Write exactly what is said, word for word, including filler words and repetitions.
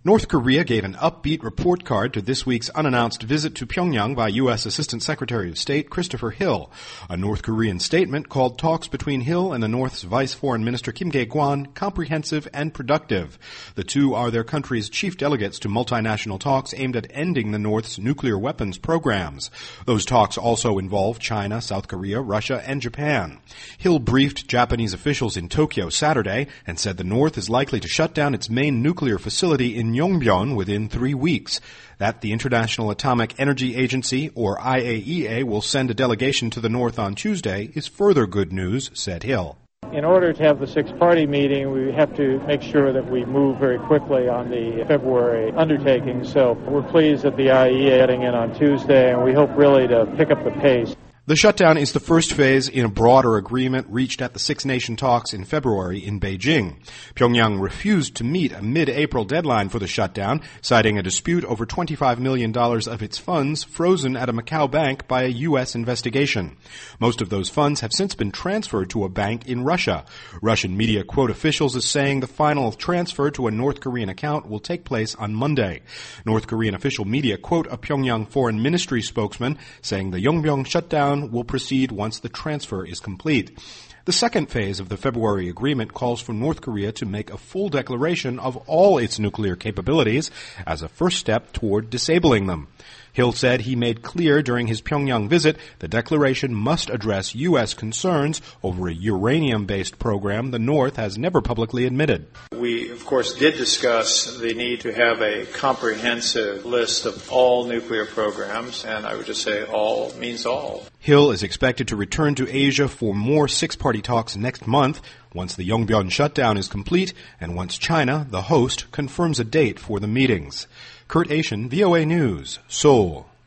North Korea gave an upbeat report card to this week's unannounced visit to Pyongyang by U S Assistant Secretary of State Christopher Hill. A North Korean statement called talks between Hill and the North's Vice Foreign Minister Kim Kye-gwan comprehensive and productive. The two are their country's chief delegates to multinational talks aimed at ending the North's nuclear weapons programs. Those talks also involve China, South Korea, Russia, and Japan. Hill briefed Japanese officials in Tokyo Saturday and said the North is likely to shut down its main nuclear facility in Yongbyon within three weeks. That the International Atomic Energy Agency, or I A E A, will send a delegation to the North on Tuesday is further good news, said Hill. In order to have the six-party meeting, we have to make sure that we move very quickly on the February undertaking. So we're pleased that the I A E A is heading in on Tuesday, and we hope really to pick up the pace. The shutdown is the first phase in a broader agreement reached at the Six-Nation talks in February in Beijing. Pyongyang refused to meet a mid-April deadline for the shutdown, citing a dispute over twenty-five million dollars of its funds frozen at a Macau bank by a U S investigation. Most of those funds have since been transferred to a bank in Russia. Russian media quote officials as saying the final transfer to a North Korean account will take place on Monday. North Korean official media quote a Pyongyang Foreign Ministry spokesman saying the Yongbyon shutdown will proceed once the transfer is complete. The second phase of the February agreement calls for North Korea to make a full declaration of all its nuclear capabilities as a first step toward disabling them. Hill said he made clear during his Pyongyang visit the declaration must address U S concerns over a uranium-based program the North has never publicly admitted. We, of course, did discuss the need to have a comprehensive list of all nuclear programs, and I would just say all means all. Hill is expected to return to Asia for more six-party talks next month, once the Yongbyon shutdown is complete and once China, the host, confirms a date for the meetings. Kurt Asian, V O A News, Seoul.